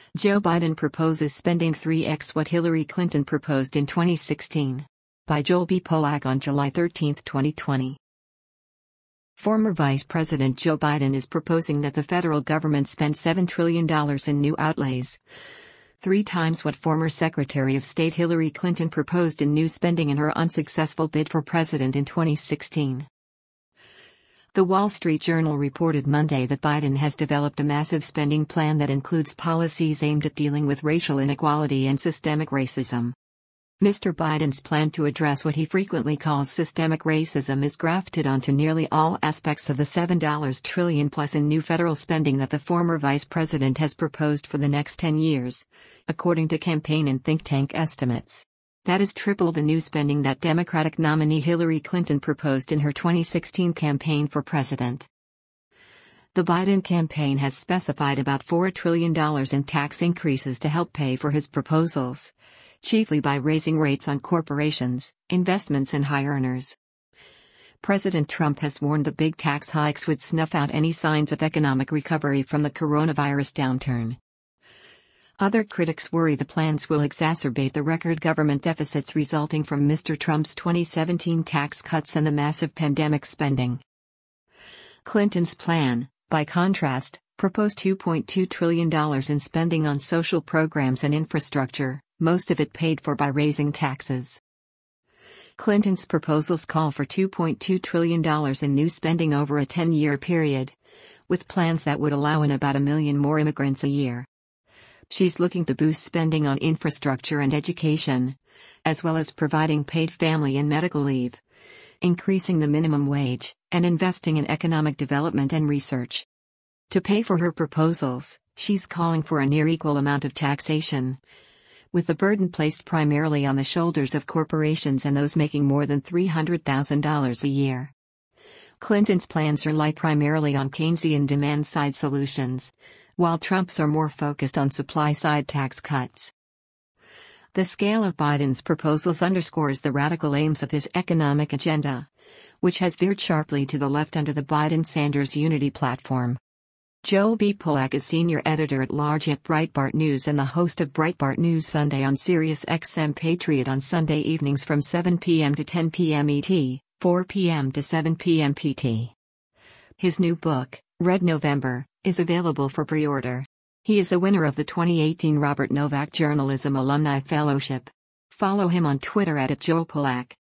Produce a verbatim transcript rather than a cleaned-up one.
Joe Biden proposes spending three x what Hillary Clinton proposed in twenty sixteen. By Joel B. Polak on July thirteenth, twenty twenty. Former Vice President Joe Biden is proposing that the federal government spend seven trillion dollars in new outlays, three times what former Secretary of State Hillary Clinton proposed in new spending in her unsuccessful bid for president in twenty sixteen. The Wall Street Journal reported Monday that Biden has developed a massive spending plan that includes policies aimed at dealing with racial inequality and systemic racism. Mister Biden's plan to address what he frequently calls systemic racism is grafted onto nearly all aspects of the seven trillion dollars plus in new federal spending that the former vice president has proposed for the next ten years, according to campaign and think tank estimates. That is triple the new spending that Democratic nominee Hillary Clinton proposed in her twenty sixteen campaign for president. The Biden campaign has specified about four trillion dollars in tax increases to help pay for his proposals, chiefly by raising rates on corporations, investments and high earners. President Trump has warned the big tax hikes would snuff out any signs of economic recovery from the coronavirus downturn. Other critics worry the plans will exacerbate the record government deficits resulting from Mister Trump's twenty seventeen tax cuts and the massive pandemic spending. Clinton's plan, by contrast, proposed two point two trillion dollars in spending on social programs and infrastructure, most of it paid for by raising taxes. Clinton's proposals call for two point two trillion dollars in new spending over a ten-year period, with plans that would allow in about a million more immigrants a year. She's looking to boost spending on infrastructure and education, as well as providing paid family and medical leave, increasing the minimum wage, and investing in economic development and research. To pay for her proposals, she's calling for a near equal amount of taxation, with the burden placed primarily on the shoulders of corporations and those making more than three hundred thousand dollars a year. Clinton's plans rely primarily on Keynesian demand-side solutions, while Trump's are more focused on supply-side tax cuts. The scale of Biden's proposals underscores the radical aims of his economic agenda, which has veered sharply to the left under the Biden-Sanders Unity platform. Joel B. Polak is senior editor-at-large at Breitbart News and the host of Breitbart News Sunday on Sirius X M Patriot on Sunday evenings from seven p m to ten p m E T, four p m to seven p m P T. His new book, Red November, is available for pre-order. He is a winner of the twenty eighteen Robert Novak Journalism Alumni Fellowship. Follow him on Twitter at Joel Polak.